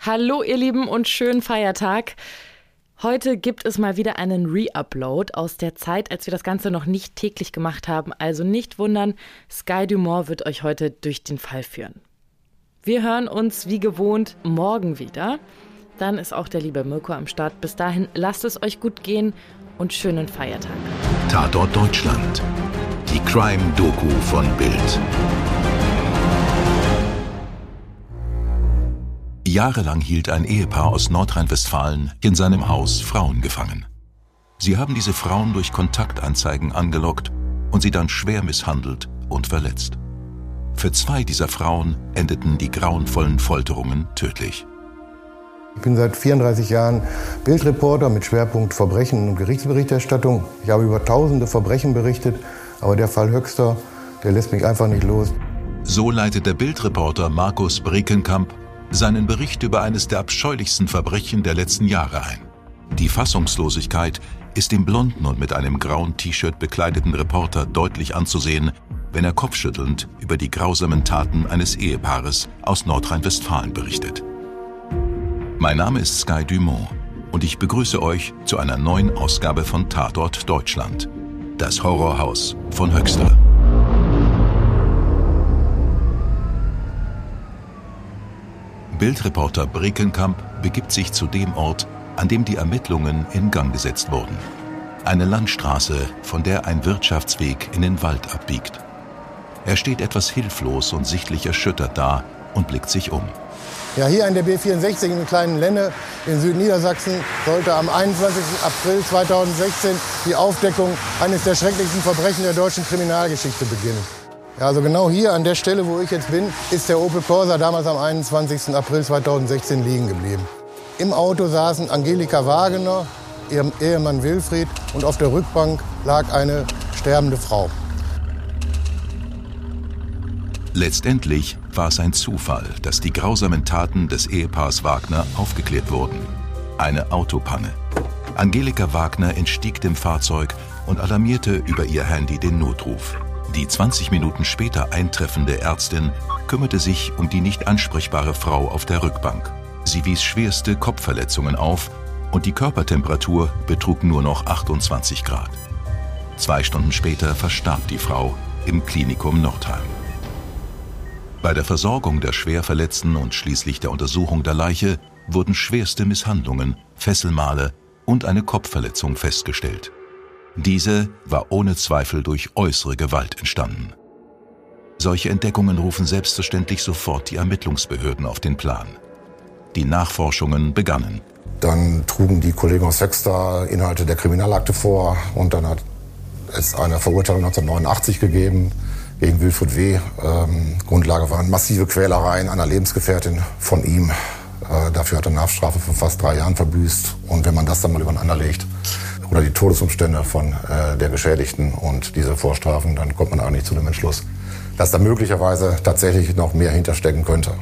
Hallo ihr Lieben und schönen Feiertag. Heute gibt es mal wieder einen Re-Upload aus der Zeit, als wir das Ganze noch nicht täglich gemacht haben. Also nicht wundern, Sky Dumont wird euch heute durch den Fall führen. Wir hören uns wie gewohnt morgen wieder. Dann ist auch der liebe Mirko am Start. Bis dahin lasst es euch gut gehen und schönen Feiertag. Tatort Deutschland. Die Crime-Doku von Bild. Jahrelang hielt ein Ehepaar aus Nordrhein-Westfalen in seinem Haus Frauen gefangen. Sie haben diese Frauen durch Kontaktanzeigen angelockt und sie dann schwer misshandelt und verletzt. Für 2 dieser Frauen endeten die grauenvollen Folterungen tödlich. Ich bin seit 34 Jahren Bildreporter mit Schwerpunkt Verbrechen und Gerichtsberichterstattung. Ich habe über tausende Verbrechen berichtet, aber der Fall Höxter, der lässt mich einfach nicht los. So leitet der Bildreporter Markus Brekenkamp seinen Bericht über eines der abscheulichsten Verbrechen der letzten Jahre ein. Die Fassungslosigkeit ist dem blonden und mit einem grauen T-Shirt bekleideten Reporter deutlich anzusehen, wenn er kopfschüttelnd über die grausamen Taten eines Ehepaares aus Nordrhein-Westfalen berichtet. Mein Name ist Sky Dumont und ich begrüße euch zu einer neuen Ausgabe von Tatort Deutschland, das Horrorhaus von Höxter. Bildreporter Brekenkamp begibt sich zu dem Ort, an dem die Ermittlungen in Gang gesetzt wurden. Eine Landstraße, von der ein Wirtschaftsweg in den Wald abbiegt. Er steht etwas hilflos und sichtlich erschüttert da und blickt sich um. Ja, hier an der B64 in Kleinen Lenne in Südniedersachsen sollte am 21. April 2016 die Aufdeckung eines der schrecklichsten Verbrechen der deutschen Kriminalgeschichte beginnen. Ja, also genau hier an der Stelle, wo ich jetzt bin, ist der Opel Corsa damals am 21. April 2016 liegen geblieben. Im Auto saßen Angelika Wagener, ihrem Ehemann Wilfried und auf der Rückbank lag eine sterbende Frau. Letztendlich war es ein Zufall, dass die grausamen Taten des Ehepaars Wagner aufgeklärt wurden. Eine Autopanne. Angelika Wagner entstieg dem Fahrzeug und alarmierte über ihr Handy den Notruf. Die 20 Minuten später eintreffende Ärztin kümmerte sich um die nicht ansprechbare Frau auf der Rückbank. Sie wies schwerste Kopfverletzungen auf und die Körpertemperatur betrug nur noch 28 Grad. 2 Stunden später verstarb die Frau im Klinikum Nordheim. Bei der Versorgung der Schwerverletzten und schließlich der Untersuchung der Leiche wurden schwerste Misshandlungen, Fesselmale und eine Kopfverletzung festgestellt. Diese war ohne Zweifel durch äußere Gewalt entstanden. Solche Entdeckungen rufen selbstverständlich sofort die Ermittlungsbehörden auf den Plan. Die Nachforschungen begannen. Dann trugen die Kollegen aus Höxter Inhalte der Kriminalakte vor und dann hat es eine Verurteilung 1989 gegeben gegen Wilfried W. Grundlage waren massive Quälereien einer Lebensgefährtin von ihm. Dafür hat er eine Haftstrafe von fast 3 Jahren verbüßt. Und wenn man das dann mal übereinander legt, oder die Todesumstände von der Geschädigten und diese Vorstrafen, dann kommt man eigentlich zu dem Entschluss, dass da möglicherweise tatsächlich noch mehr hinterstecken könnte.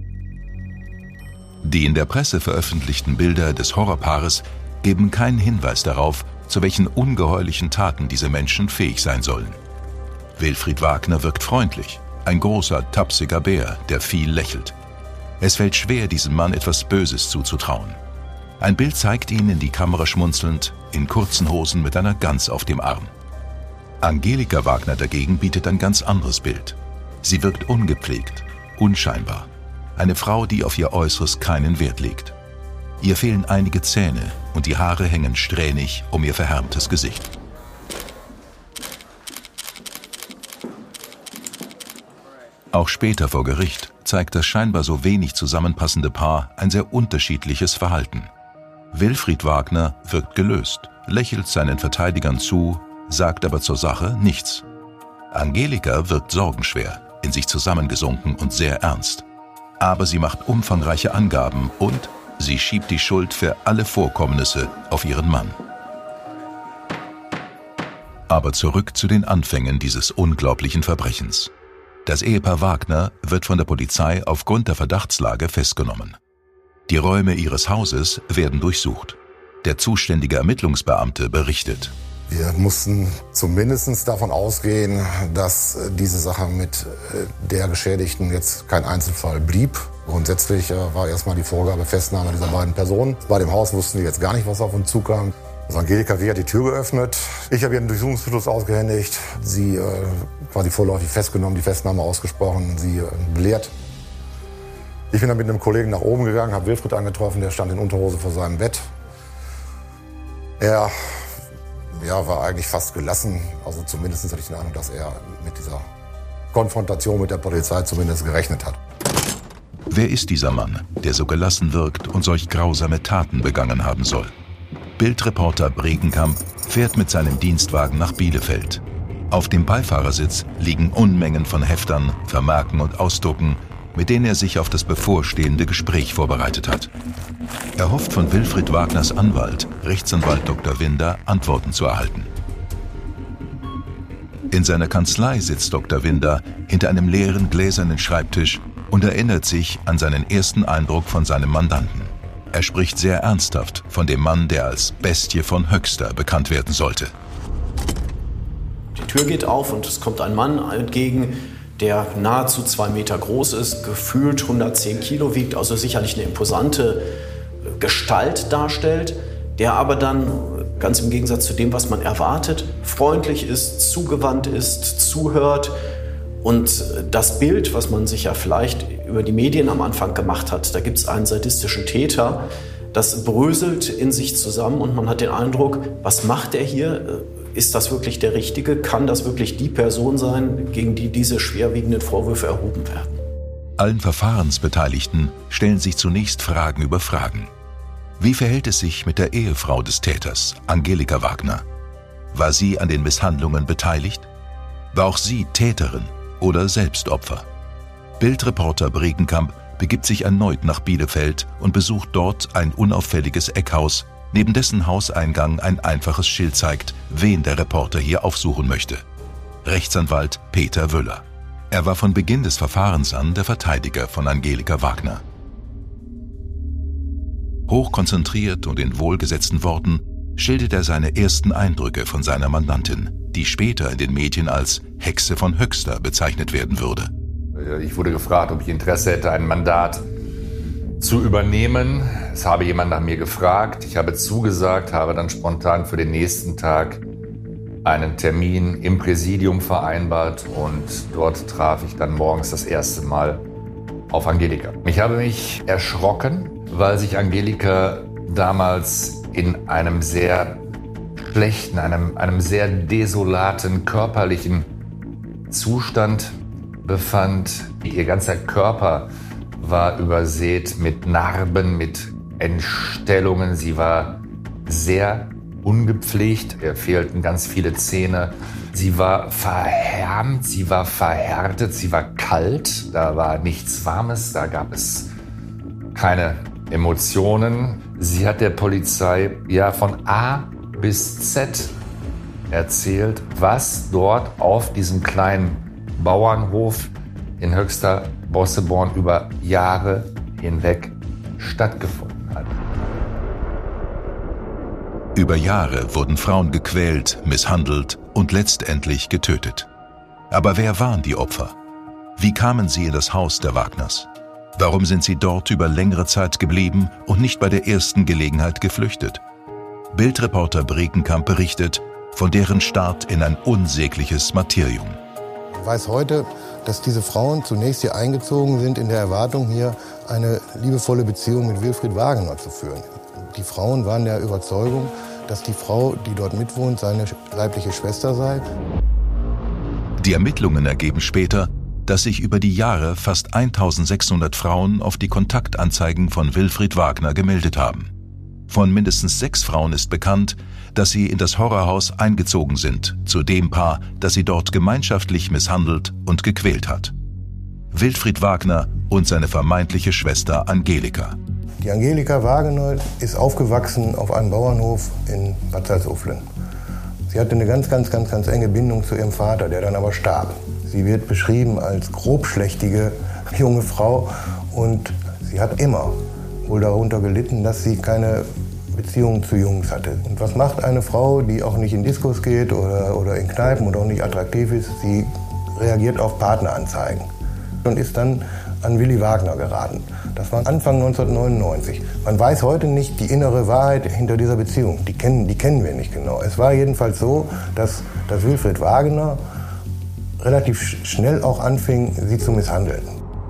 Die in der Presse veröffentlichten Bilder des Horrorpaares geben keinen Hinweis darauf, zu welchen ungeheuerlichen Taten diese Menschen fähig sein sollen. Wilfried Wagner wirkt freundlich, ein großer, tapsiger Bär, der viel lächelt. Es fällt schwer, diesem Mann etwas Böses zuzutrauen. Ein Bild zeigt ihn in die Kamera schmunzelnd, in kurzen Hosen mit einer Gans auf dem Arm. Angelika Wagner dagegen bietet ein ganz anderes Bild. Sie wirkt ungepflegt, unscheinbar. Eine Frau, die auf ihr Äußeres keinen Wert legt. Ihr fehlen einige Zähne und die Haare hängen strähnig um ihr verhärmtes Gesicht. Auch später vor Gericht zeigt das scheinbar so wenig zusammenpassende Paar ein sehr unterschiedliches Verhalten. Wilfried Wagner wirkt gelöst, lächelt seinen Verteidigern zu, sagt aber zur Sache nichts. Angelika wirkt sorgenschwer, in sich zusammengesunken und sehr ernst. Aber sie macht umfangreiche Angaben und sie schiebt die Schuld für alle Vorkommnisse auf ihren Mann. Aber zurück zu den Anfängen dieses unglaublichen Verbrechens. Das Ehepaar Wagner wird von der Polizei aufgrund der Verdachtslage festgenommen. Die Räume ihres Hauses werden durchsucht. Der zuständige Ermittlungsbeamte berichtet: Wir mussten zumindest davon ausgehen, dass diese Sache mit der Geschädigten jetzt kein Einzelfall blieb. Grundsätzlich war erstmal die Vorgabe Festnahme dieser beiden Personen. Bei dem Haus wussten wir jetzt gar nicht, was auf uns zukam. Also Angelika W. hat die Tür geöffnet. Ich habe ihr einen Durchsuchungsbeschluss ausgehändigt. Sie quasi vorläufig festgenommen, die Festnahme ausgesprochen, sie belehrt. Ich bin dann mit einem Kollegen nach oben gegangen, habe Wilfried angetroffen, der stand in Unterhose vor seinem Bett. Er war eigentlich fast gelassen. Also zumindest hatte ich den Eindruck, dass er mit dieser Konfrontation mit der Polizei zumindest gerechnet hat. Wer ist dieser Mann, der so gelassen wirkt und solch grausame Taten begangen haben soll? Bildreporter Bregenkamp fährt mit seinem Dienstwagen nach Bielefeld. Auf dem Beifahrersitz liegen Unmengen von Heftern, Vermerken und Ausdrucken, mit denen er sich auf das bevorstehende Gespräch vorbereitet hat. Er hofft von Wilfried Wagners Anwalt, Rechtsanwalt Dr. Winder, Antworten zu erhalten. In seiner Kanzlei sitzt Dr. Winder hinter einem leeren gläsernen Schreibtisch und erinnert sich an seinen ersten Eindruck von seinem Mandanten. Er spricht sehr ernsthaft von dem Mann, der als Bestie von Höxter bekannt werden sollte. Die Tür geht auf und es kommt ein Mann entgegen, der nahezu 2 Meter groß ist, gefühlt 110 Kilo wiegt, also sicherlich eine imposante Gestalt darstellt, der aber dann, ganz im Gegensatz zu dem, was man erwartet, freundlich ist, zugewandt ist, zuhört. Und das Bild, was man sich ja vielleicht über die Medien am Anfang gemacht hat, da gibt es einen sadistischen Täter, das bröselt in sich zusammen und man hat den Eindruck, was macht er hier? Ist das wirklich der Richtige? Kann das wirklich die Person sein, gegen die diese schwerwiegenden Vorwürfe erhoben werden? Allen Verfahrensbeteiligten stellen sich zunächst Fragen über Fragen. Wie verhält es sich mit der Ehefrau des Täters, Angelika Wagner? War sie an den Misshandlungen beteiligt? War auch sie Täterin oder selbst Opfer? Bildreporter Bregenkamp begibt sich erneut nach Bielefeld und besucht dort ein unauffälliges Eckhaus, neben dessen Hauseingang ein einfaches Schild zeigt, wen der Reporter hier aufsuchen möchte. Rechtsanwalt Peter Wöller. Er war von Beginn des Verfahrens an der Verteidiger von Angelika Wagner. Hochkonzentriert und in wohlgesetzten Worten schildert er seine ersten Eindrücke von seiner Mandantin, die später in den Medien als Hexe von Höxter bezeichnet werden würde. Ich wurde gefragt, ob ich Interesse hätte, ein Mandat zu übernehmen. Es habe jemand nach mir gefragt. Ich habe zugesagt, habe dann spontan für den nächsten Tag einen Termin im Präsidium vereinbart und dort traf ich dann morgens das erste Mal auf Angelika. Ich habe mich erschrocken, weil sich Angelika damals in einem sehr schlechten, einem sehr desolaten körperlichen Zustand befand. Ihr ganzer Körper war übersät mit Narben, mit Entstellungen. Sie war sehr ungepflegt. Ihr fehlten ganz viele Zähne. Sie war verhärmt, sie war verhärtet, sie war kalt. Da war nichts Warmes, da gab es keine Emotionen. Sie hat der Polizei von A bis Z erzählt, was dort auf diesem kleinen Bauernhof in Höxter-Bosseborn über Jahre hinweg stattgefunden hat. Über Jahre wurden Frauen gequält, misshandelt und letztendlich getötet. Aber wer waren die Opfer? Wie kamen sie in das Haus der Wagners? Warum sind sie dort über längere Zeit geblieben und nicht bei der ersten Gelegenheit geflüchtet? Bildreporter Bregenkamp berichtet von deren Start in ein unsägliches Martyrium. Ich weiß heute, dass diese Frauen zunächst hier eingezogen sind in der Erwartung, hier eine liebevolle Beziehung mit Wilfried Wagner zu führen. Die Frauen waren der Überzeugung, dass die Frau, die dort mitwohnt, seine leibliche Schwester sei. Die Ermittlungen ergeben später, dass sich über die Jahre fast 1600 Frauen auf die Kontaktanzeigen von Wilfried Wagner gemeldet haben. Von mindestens 6 Frauen ist bekannt, dass sie in das Horrorhaus eingezogen sind, zu dem Paar, das sie dort gemeinschaftlich misshandelt und gequält hat. Wilfried Wagner und seine vermeintliche Schwester Angelika. Die Angelika Wagner ist aufgewachsen auf einem Bauernhof in Bad Salzuflen. Sie hatte eine ganz enge Bindung zu ihrem Vater, der dann aber starb. Sie wird beschrieben als grobschlächtige junge Frau und sie hat immer wohl darunter gelitten, dass sie keine Beziehungen zu Jungs hatte. Und was macht eine Frau, die auch nicht in Diskos geht oder in Kneipen und auch nicht attraktiv ist? Sie reagiert auf Partneranzeigen und ist dann an Willi Wagner geraten. Das war Anfang 1999. Man weiß heute nicht die innere Wahrheit hinter dieser Beziehung. Die kennen wir nicht genau. Es war jedenfalls so, dass Wilfried Wagner relativ schnell auch anfing, sie zu misshandeln.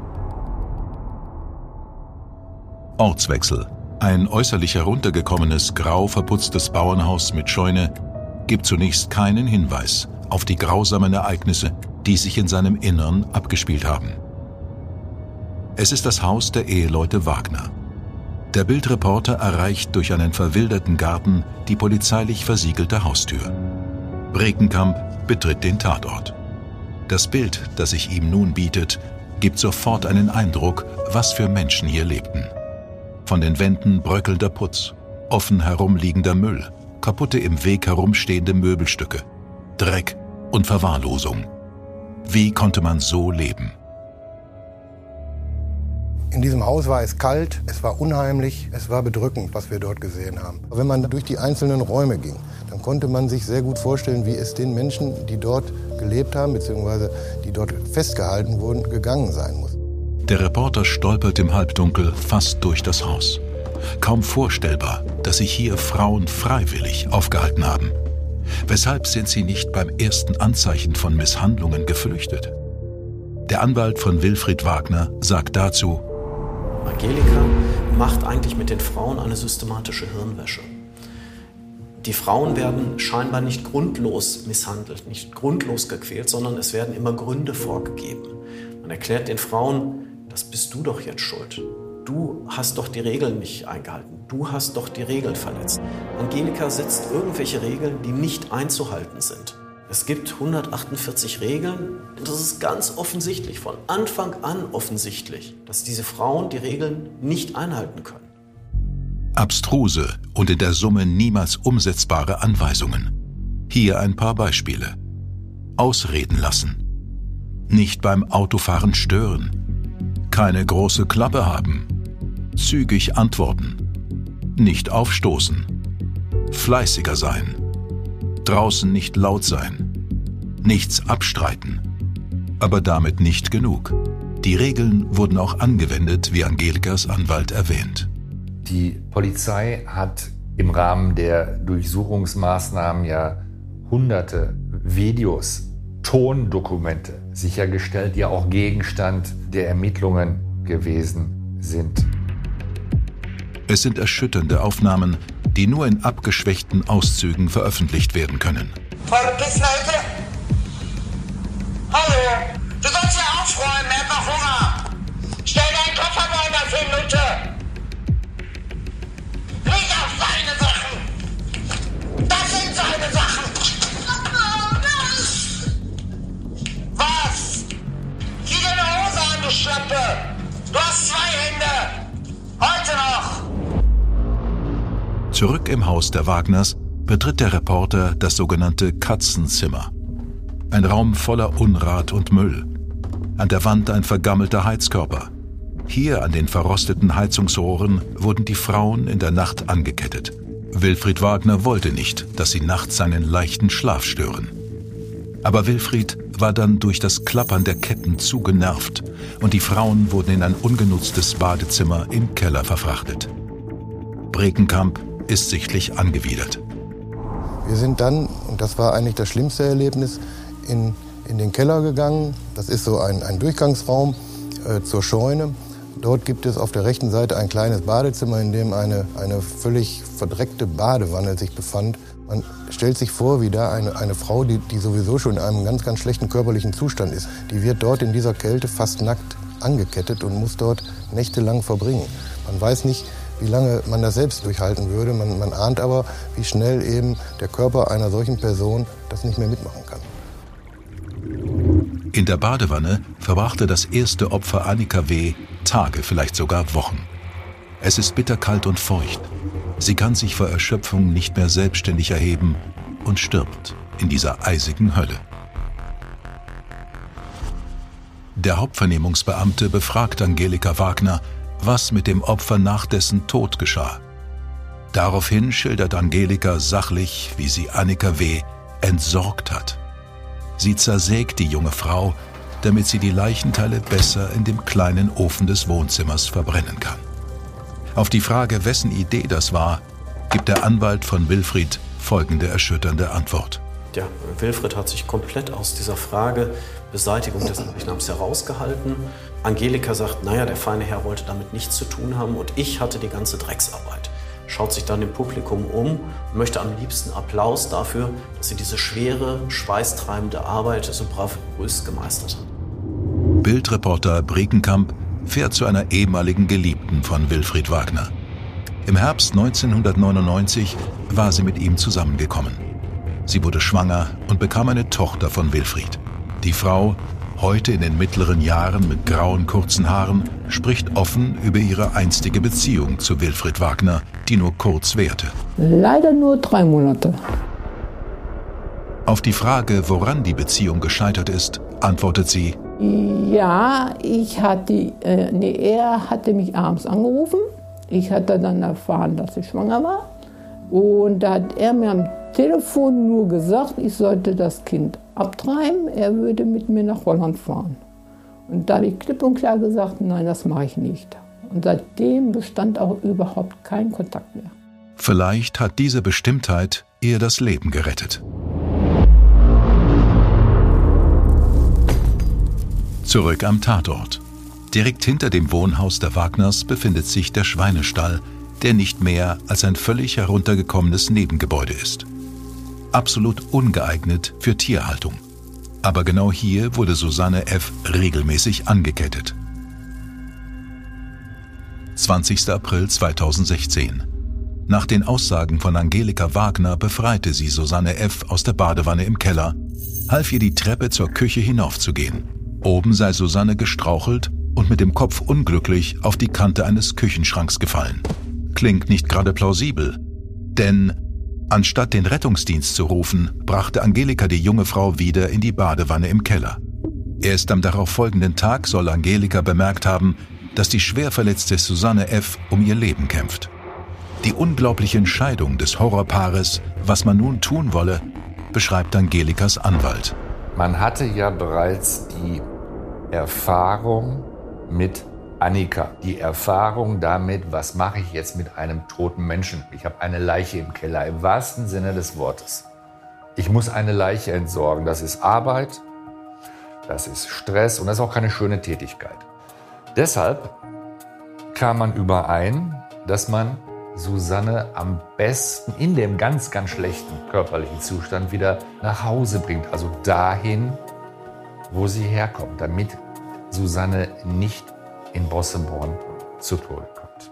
Ortswechsel. Ein äußerlich heruntergekommenes, grau verputztes Bauernhaus mit Scheune gibt zunächst keinen Hinweis auf die grausamen Ereignisse, die sich in seinem Innern abgespielt haben. Es ist das Haus der Eheleute Wagner. Der Bildreporter erreicht durch einen verwilderten Garten die polizeilich versiegelte Haustür. Brekenkamp betritt den Tatort. Das Bild, das sich ihm nun bietet, gibt sofort einen Eindruck, was für Menschen hier lebten. Von den Wänden bröckelnder Putz, offen herumliegender Müll, kaputte im Weg herumstehende Möbelstücke, Dreck und Verwahrlosung. Wie konnte man so leben? In diesem Haus war es kalt, es war unheimlich, es war bedrückend, was wir dort gesehen haben. Wenn man durch die einzelnen Räume ging, dann konnte man sich sehr gut vorstellen, wie es den Menschen, die dort gelebt haben, beziehungsweise die dort festgehalten wurden, gegangen sein muss. Der Reporter stolpert im Halbdunkel fast durch das Haus. Kaum vorstellbar, dass sich hier Frauen freiwillig aufgehalten haben. Weshalb sind sie nicht beim ersten Anzeichen von Misshandlungen geflüchtet? Der Anwalt von Wilfried Wagner sagt dazu: Angelika macht eigentlich mit den Frauen eine systematische Hirnwäsche. Die Frauen werden scheinbar nicht grundlos misshandelt, nicht grundlos gequält, sondern es werden immer Gründe vorgegeben. Man erklärt den Frauen, das bist du doch jetzt schuld. Du hast doch die Regeln nicht eingehalten. Du hast doch die Regeln verletzt. Angelika setzt irgendwelche Regeln, die nicht einzuhalten sind. Es gibt 148 Regeln und das ist ganz offensichtlich, von Anfang an offensichtlich, dass diese Frauen die Regeln nicht einhalten können. Abstruse und in der Summe niemals umsetzbare Anweisungen. Hier ein paar Beispiele. Ausreden lassen. Nicht beim Autofahren stören. Keine große Klappe haben. Zügig antworten. Nicht aufstoßen. Fleißiger sein. Draußen nicht laut sein. Nichts abstreiten. Aber damit nicht genug. Die Regeln wurden auch angewendet, wie Angelikas Anwalt erwähnt. Die Polizei hat im Rahmen der Durchsuchungsmaßnahmen ja hunderte Videos, Tondokumente sichergestellt, die auch Gegenstand der Ermittlungen gewesen sind. Es sind erschütternde Aufnahmen, die nur in abgeschwächten Auszügen veröffentlicht werden können. Vergiss Leute! Hallo! Du sollst ja aufräumen, er hat noch Hunger! Stell deinen Koffer neu bei 10 Minuten! Leg auf seine Sachen! Das sind seine Sachen! Was? Zieh dir eine Hose an, du Schlampe! Du hast 2 Hände! Heute noch! Zurück im Haus der Wagners betritt der Reporter das sogenannte Katzenzimmer. Ein Raum voller Unrat und Müll. An der Wand ein vergammelter Heizkörper. Hier an den verrosteten Heizungsrohren wurden die Frauen in der Nacht angekettet. Wilfried Wagner wollte nicht, dass sie nachts seinen leichten Schlaf stören. Aber Wilfried war dann durch das Klappern der Ketten zu genervt und die Frauen wurden in ein ungenutztes Badezimmer im Keller verfrachtet. Brekenkamp ist sichtlich angewidert. Wir sind dann, und das war eigentlich das schlimmste Erlebnis, in den Keller gegangen. Das ist so ein Durchgangsraum zur Scheune. Dort gibt es auf der rechten Seite ein kleines Badezimmer, in dem eine völlig verdreckte Badewanne sich befand. Man stellt sich vor, wie da eine Frau, die sowieso schon in einem ganz, ganz schlechten körperlichen Zustand ist, die wird dort in dieser Kälte fast nackt angekettet und muss dort nächtelang verbringen. Man weiß nicht, wie lange man das selbst durchhalten würde. Man ahnt aber, wie schnell eben der Körper einer solchen Person das nicht mehr mitmachen kann. In der Badewanne verbrachte das erste Opfer Annika W. Tage, vielleicht sogar Wochen. Es ist bitterkalt und feucht. Sie kann sich vor Erschöpfung nicht mehr selbstständig erheben und stirbt in dieser eisigen Hölle. Der Hauptvernehmungsbeamte befragt Angelika Wagner, was mit dem Opfer nach dessen Tod geschah. Daraufhin schildert Angelika sachlich, wie sie Annika W. entsorgt hat. Sie zersägt die junge Frau, damit sie die Leichenteile besser in dem kleinen Ofen des Wohnzimmers verbrennen kann. Auf die Frage, wessen Idee das war, gibt der Anwalt von Wilfried folgende erschütternde Antwort. Ja, Wilfried hat sich komplett aus dieser Frage Beseitigung des Leichnams herausgehalten. Angelika sagt, naja, der feine Herr wollte damit nichts zu tun haben und ich hatte die ganze Drecksarbeit. Schaut sich dann im Publikum um und möchte am liebsten Applaus dafür, dass sie diese schwere, schweißtreibende Arbeit so bravourös gemeistert hat. Bildreporter Brekenkamp fährt zu einer ehemaligen Geliebten von Wilfried Wagner. Im Herbst 1999 war sie mit ihm zusammengekommen. Sie wurde schwanger und bekam eine Tochter von Wilfried. Die Frau, heute in den mittleren Jahren mit grauen, kurzen Haaren, spricht offen über ihre einstige Beziehung zu Wilfried Wagner, die nur kurz währte. Leider nur 3 Monate. Auf die Frage, woran die Beziehung gescheitert ist, antwortet sie: Ja, er hatte mich abends angerufen. Ich hatte dann erfahren, dass ich schwanger war. Und da hat er mir am Telefon nur gesagt, ich sollte das Kind abtreiben. Er würde mit mir nach Holland fahren. Und da habe ich klipp und klar gesagt, nein, das mache ich nicht. Und seitdem bestand auch überhaupt kein Kontakt mehr. Vielleicht hat diese Bestimmtheit ihr das Leben gerettet. Zurück am Tatort. Direkt hinter dem Wohnhaus der Wagners befindet sich der Schweinestall, der nicht mehr als ein völlig heruntergekommenes Nebengebäude ist. Absolut ungeeignet für Tierhaltung. Aber genau hier wurde Susanne F. regelmäßig angekettet. 20. April 2016. Nach den Aussagen von Angelika Wagner befreite sie Susanne F. aus der Badewanne im Keller, half ihr die Treppe zur Küche hinaufzugehen. Oben sei Susanne gestrauchelt und mit dem Kopf unglücklich auf die Kante eines Küchenschranks gefallen. Klingt nicht gerade plausibel, denn anstatt den Rettungsdienst zu rufen, brachte Angelika die junge Frau wieder in die Badewanne im Keller. Erst am darauffolgenden Tag soll Angelika bemerkt haben, dass die schwer verletzte Susanne F. um ihr Leben kämpft. Die unglaubliche Entscheidung des Horrorpaares, was man nun tun wolle, beschreibt Angelikas Anwalt. Man hatte ja bereits die Erfahrung mit Annika, die Erfahrung damit, was mache ich jetzt mit einem toten Menschen? Ich habe eine Leiche im Keller, im wahrsten Sinne des Wortes. Ich muss eine Leiche entsorgen. Das ist Arbeit, das ist Stress und das ist auch keine schöne Tätigkeit. Deshalb kam man überein, dass man Susanne am besten in dem ganz, ganz schlechten körperlichen Zustand wieder nach Hause bringt. Also dahin, wo sie herkommt, damit Susanne nicht in Bossenborn zu Tode kommt.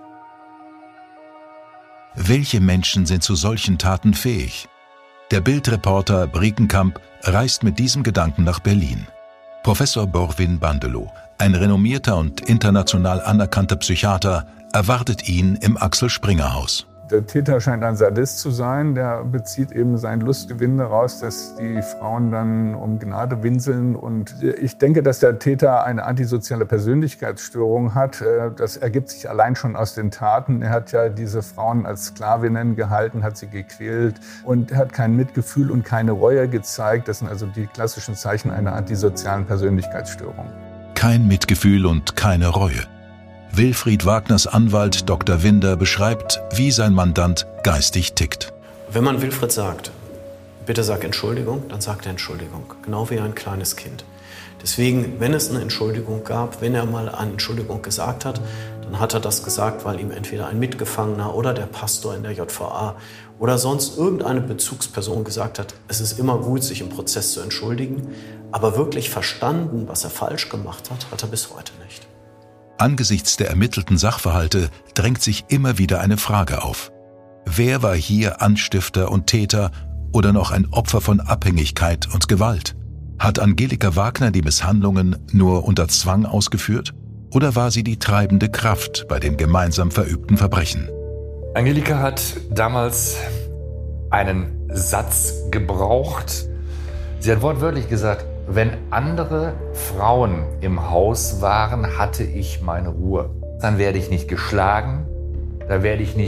Welche Menschen sind zu solchen Taten fähig? Der Bildreporter Brekenkamp reist mit diesem Gedanken nach Berlin. Professor Borwin Bandelow, ein renommierter und international anerkannter Psychiater, erwartet ihn im Axel-Springer-Haus. Der Täter scheint ein Sadist zu sein. Der bezieht eben sein Lustgewinn daraus, dass die Frauen dann um Gnade winseln. Und ich denke, dass der Täter eine antisoziale Persönlichkeitsstörung hat. Das ergibt sich allein schon aus den Taten. Er hat ja diese Frauen als Sklavinnen gehalten, hat sie gequält und hat kein Mitgefühl und keine Reue gezeigt. Das sind also die klassischen Zeichen einer antisozialen Persönlichkeitsstörung. Kein Mitgefühl und keine Reue. Wilfried Wagners Anwalt Dr. Winder beschreibt, wie sein Mandant geistig tickt. Wenn man Wilfried sagt, bitte sag Entschuldigung, dann sagt er Entschuldigung. Genau wie ein kleines Kind. Deswegen, wenn es eine Entschuldigung gab, wenn er mal eine Entschuldigung gesagt hat, dann hat er das gesagt, weil ihm entweder ein Mitgefangener oder der Pastor in der JVA oder sonst irgendeine Bezugsperson gesagt hat, es ist immer gut, sich im Prozess zu entschuldigen. Aber wirklich verstanden, was er falsch gemacht hat, hat er bis heute nicht. Angesichts der ermittelten Sachverhalte drängt sich immer wieder eine Frage auf. Wer war hier Anstifter und Täter oder noch ein Opfer von Abhängigkeit und Gewalt? Hat Angelika Wagner die Misshandlungen nur unter Zwang ausgeführt? Oder war sie die treibende Kraft bei den gemeinsam verübten Verbrechen? Angelika hat damals einen Satz gebraucht. Sie hat wortwörtlich gesagt, wenn andere Frauen im Haus waren, hatte ich meine Ruhe. Dann werde ich nicht geschlagen, da werde ich nicht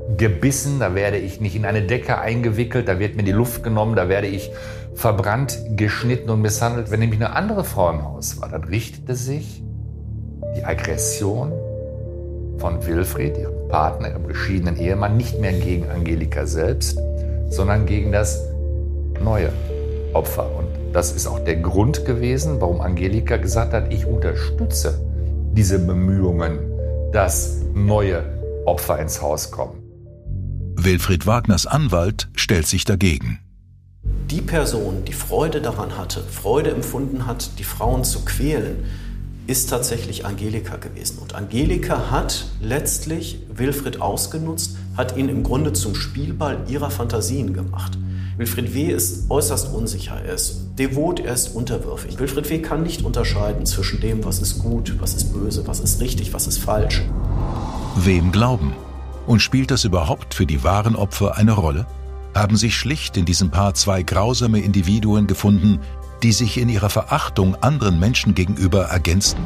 gebissen, da werde ich nicht in eine Decke eingewickelt, da wird mir die Luft genommen, da werde ich verbrannt, geschnitten und misshandelt. Wenn nämlich eine andere Frau im Haus war, dann richtete sich die Aggression von Wilfried, ihrem Partner, ihrem geschiedenen Ehemann, nicht mehr gegen Angelika selbst, sondern gegen das neue Opfer. Und das ist auch der Grund gewesen, warum Angelika gesagt hat, ich unterstütze diese Bemühungen, dass neue Opfer ins Haus kommen. Wilfried Wagners Anwalt stellt sich dagegen. Die Person, die Freude daran hatte, Freude empfunden hat, die Frauen zu quälen, ist tatsächlich Angelika gewesen. Und Angelika hat letztlich Wilfried ausgenutzt, hat ihn im Grunde zum Spielball ihrer Fantasien gemacht. Wilfried W. ist äußerst unsicher, er ist devot, er ist unterwürfig. Wilfried W. kann nicht unterscheiden zwischen dem, was ist gut, was ist böse, was ist richtig, was ist falsch. Wem glauben? Und spielt das überhaupt für die wahren Opfer eine Rolle? Haben sich schlicht in diesem Paar zwei grausame Individuen gefunden, die sich in ihrer Verachtung anderen Menschen gegenüber ergänzten?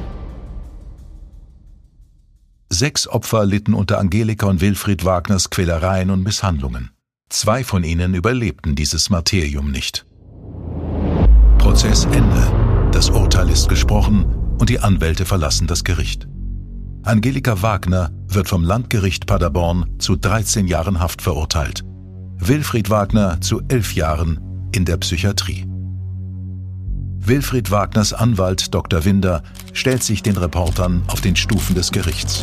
6 Opfer litten unter Angelika und Wilfried Wagners Quälereien und Misshandlungen. 2 von ihnen überlebten dieses Martyrium nicht. Prozessende. Das Urteil ist gesprochen und die Anwälte verlassen das Gericht. Angelika Wagner wird vom Landgericht Paderborn zu 13 Jahren Haft verurteilt. Wilfried Wagner zu 11 Jahren in der Psychiatrie. Wilfried Wagners Anwalt Dr. Winder stellt sich den Reportern auf den Stufen des Gerichts.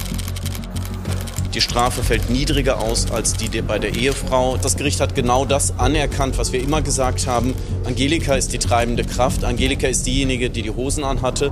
Die Strafe fällt niedriger aus als die bei der Ehefrau. Das Gericht hat genau das anerkannt, was wir immer gesagt haben. Angelika ist die treibende Kraft. Angelika ist diejenige, die die Hosen anhatte.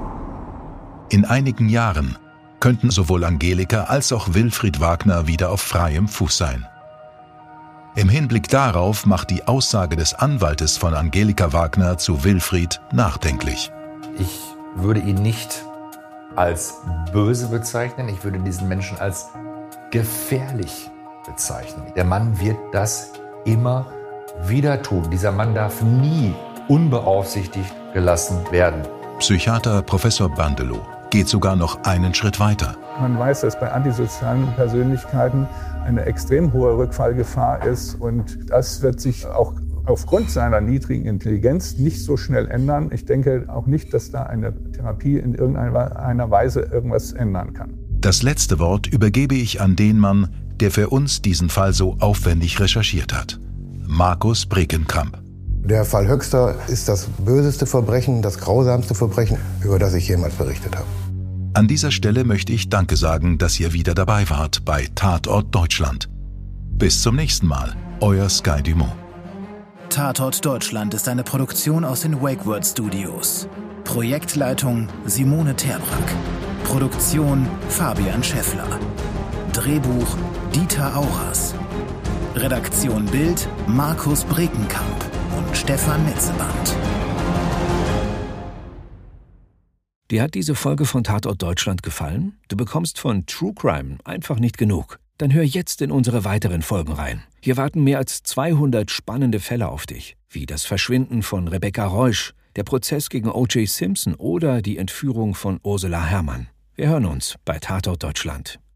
In einigen Jahren könnten sowohl Angelika als auch Wilfried Wagner wieder auf freiem Fuß sein. Im Hinblick darauf macht die Aussage des Anwaltes von Angelika Wagner zu Wilfried nachdenklich. Ich würde ihn nicht als böse bezeichnen, ich würde diesen Menschen als gefährlich bezeichnen. Der Mann wird das immer wieder tun. Dieser Mann darf nie unbeaufsichtigt gelassen werden. Psychiater Professor Bandelow geht sogar noch einen Schritt weiter. Man weiß, dass bei antisozialen Persönlichkeiten eine extrem hohe Rückfallgefahr ist und das wird sich auch aufgrund seiner niedrigen Intelligenz nicht so schnell ändern. Ich denke auch nicht, dass da eine Therapie in irgendeiner Weise irgendwas ändern kann. Das letzte Wort übergebe ich an den Mann, der für uns diesen Fall so aufwendig recherchiert hat. Markus Brekenkamp. Der Fall Höxter ist das böseste Verbrechen, das grausamste Verbrechen, über das ich jemals berichtet habe. An dieser Stelle möchte ich Danke sagen, dass ihr wieder dabei wart bei Tatort Deutschland. Bis zum nächsten Mal, euer Sky Dumont. Tatort Deutschland ist eine Produktion aus den WakeWord Studios. Projektleitung Simone Terbrack. Produktion Fabian Schäffler. Drehbuch Dieter Auras. Redaktion Bild Markus Brekenkamp und Stefan Netzeband. Dir hat diese Folge von Tatort Deutschland gefallen? Du bekommst von True Crime einfach nicht genug. Dann hör jetzt in unsere weiteren Folgen rein. Hier warten mehr als 200 spannende Fälle auf dich, wie das Verschwinden von Rebecca Reusch, der Prozess gegen O.J. Simpson oder die Entführung von Ursula Herrmann. Wir hören uns bei Tatort Deutschland.